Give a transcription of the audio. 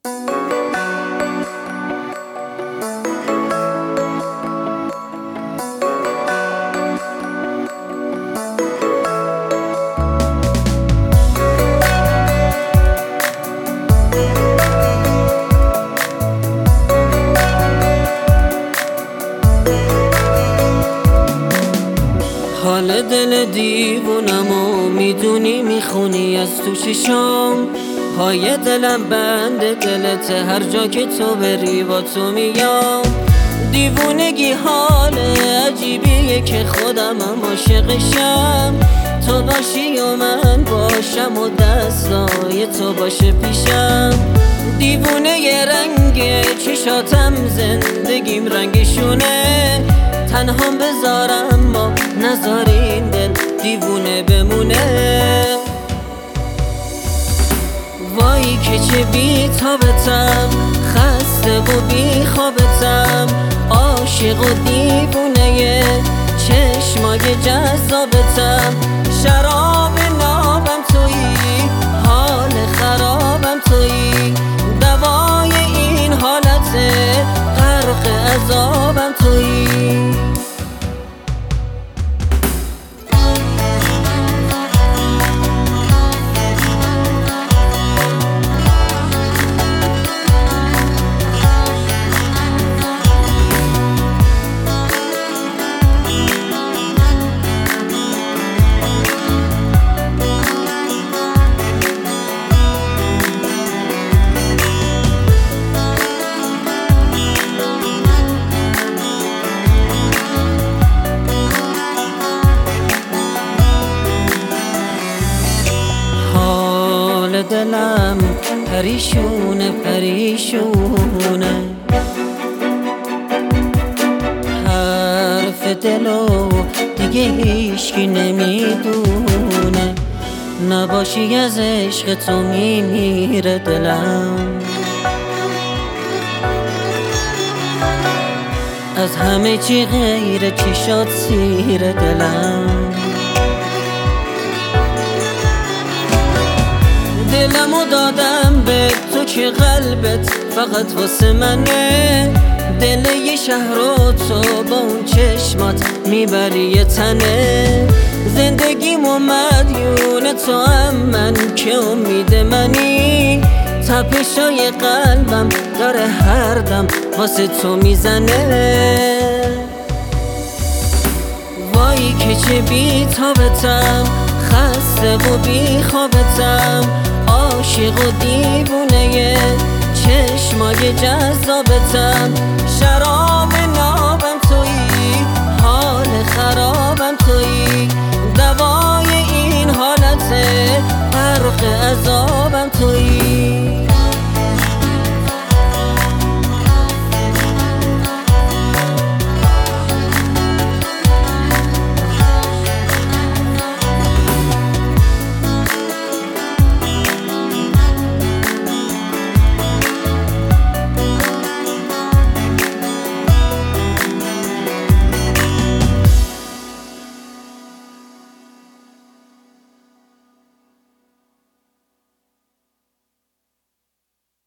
حال دل دیوونمو میدونی میخونی از تو چشام، پای دلم بند دلت، هر جا که تو بری با تو میام. دیوونگی حال عجیبیه که خودمم عاشقشم، تو باشی و من باشم و دستای تو باشه پیشم. دیوونه ی رنگ چشاتم زندگیم رنگشونه، تنها بذارم ما نذارین دل دیوونه بمونه. وای که چه بی تابتم، خسته و بی خوابتم، عاشق و دیوونه چشمای جذابتم. شراب نابم تویی، حال خرابم تویی، دوای این حالت غرق عذابم تویی. دلم پریشونه پریشونه، حرف دلو دیگه هیچکی نمیدونه. نباشی از عشق تو میمیره دلم، از همه چی غیر چشات سیر دلم. دلمو دادم به تو که قلبت فقط واسه منه، دل یه شهر رو تو با اون چشمات میبری یه تنه. زندگیمو مدیون تو هم من که امید منی، تپشای قلبم داره هر دم واسه تو میزنه. وای که چه بی تابتم، خسته و بی خوابتم، عاشق و دیوونه چشمای جذابتم. شراب نابم تویی، حال خرابم تویی، دوای این حالت غرق عذاب